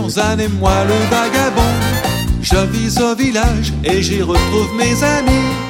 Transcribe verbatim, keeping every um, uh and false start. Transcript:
Suzanne et moi le vagabond. Je vis au village et j'y retrouve mes amis.